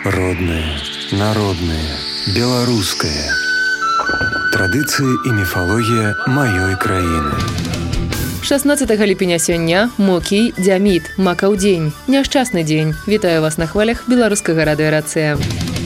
Родное, народное, беларускае. Традыцыі і міфалогія маёй краіны. 16 ліпеня сёння Мокій Дзяміт, Макаў дзень. Няшчасны дзень. Вітаю вас на хвалях беларускага радыёрацыя.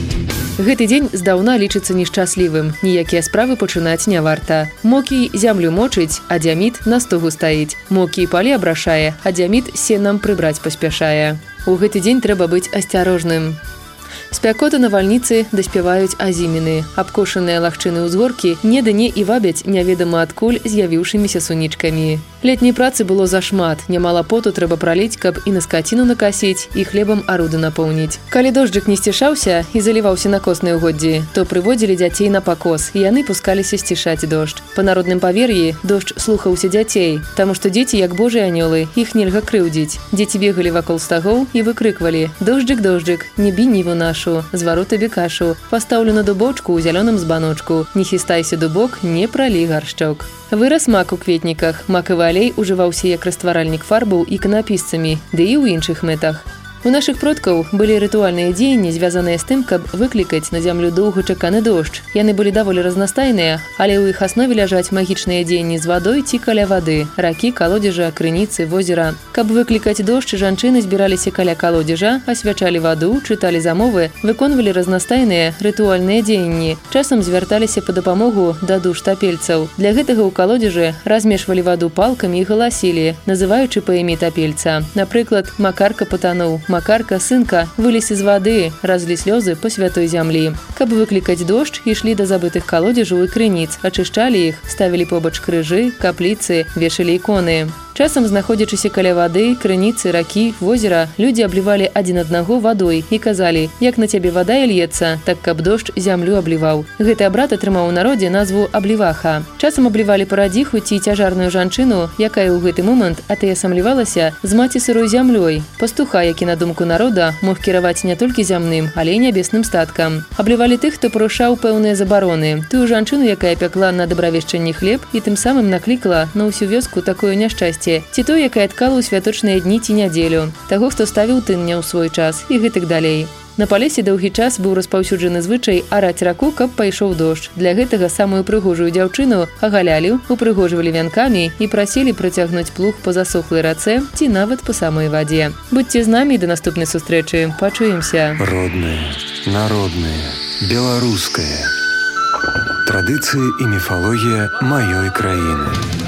Гэты дзень здаўна лічыцца нешчаслівым. Ніякія справы пачынаць не варта. Мокій зямлю мочыць, а Дзяміт на стогу стаіць. Мокій палі абрашае, а Дзяміт сенам прыбраць паспяшае. У гэты дзень трэба быць асцярожным. Спякоты навальніцы даспяваюць азіміны. Абкошаныя лагчыны ўзгоркі не і вабяць няведама адкуль з'явіўшымися сунічкамі. Летняй працы было зашмат, нямала поту трэба праліць, каб і на скаціну накасіць, і хлебам аруды напоўніць. Калі дожджык не сцішаўся і заліваўся на косныя угоддзі, то прыводзілі дзяцей на пакос, і яны пускаліся сцішаць дождж. Па народным павер'і дождж слухаўся дзяцей, таму што дзеці, як божыя анёлы, іх нельга крыўдзіць. Дзеці бегалі вакол стагоў і выкрыквалі: «Дожджык, дожджык, не бі ніву нашу, звару табе кашу, пастаўлю на дубочку ў зялёным збаночку, не хістайся дубок, не пралі гаршчок». Вырас мак у кветніках. Макавы алей ужываўся як растваральнік фарбаў іканапісцамі, ды і ў іншых мэтах. У нашых продкаў былі рытуальныя дзеянні, звязаныя з тым, каб выклікаць на зямлю доўгачаканы дождж. Яны былі даволі разнастайныя, але ў іх аснове ляжаць магічныя дзеянні з вадой ці каля вады, ракі, калодзежа, крыніцы, возера. Каб выклікаць дождж, жанчыны збіраліся каля калодзежа, асвячалі ваду, чыталі замовы, выконвалі разнастайныя рытуальныя дзеянні. Часам звярталіся па дапамогу да душ тапельцаў. Для гэтага ў калодзежы размешвалі ваду палкамі і галасілі, называючы па імі тапельца. Напрыклад, Макарка патануў, Макарка, сынка, вылез з вады, разлі слёзы па святой зямлі. Каб выклікаць дождж, ішлі да забытых калодзежаў і крыніц, ачышчалі іх, ставілі побач крыжы, капліцы, вешалі іконы. Часам, знаходзячыся каля вады, крыніцы, ракі, возера, людзі аблівалі адзін аднаго вадой і казалі: «Як на цябе вада і льецца, так каб дождж зямлю абліваў». Гэты абрад атрымаў у народзе назву абліваха. Часам аблівалі парадзіху ці цяжарную жанчыну, якая ў гэты момант атаясамлівалася з маці сырой зямлёй. Пастуха, які, на думку народа, мог кіраваць не толькі зямным, але і нябесным статкам. Аблівалі тых, хто парушаў пэўныя забароны. Тую жанчыну, якая пякла на дабравешчанні хлеб і тым самым наклікала на ўсю вёску такое няшчасце, ці той, якая ткала ў святочныя дні ці нядзелю, таго, хто ставіў тыння ў свой час і гэтак далей. На палесе доўгі час быў распаўсюджаны звычай араць раку, каб пайшоў дождж. Для гэтага самую прыгожую дзяўчыну агалялі, упрыгожвалі вянкамі і прасілі працягнуць плуг па засохлай рацэ ці нават па самой вадзе. Будьце з намі да наступнай сустрэчы. Пачуемся. Роднае, народнае, беларускае. Традыцыі і міфалогія маёй краіны.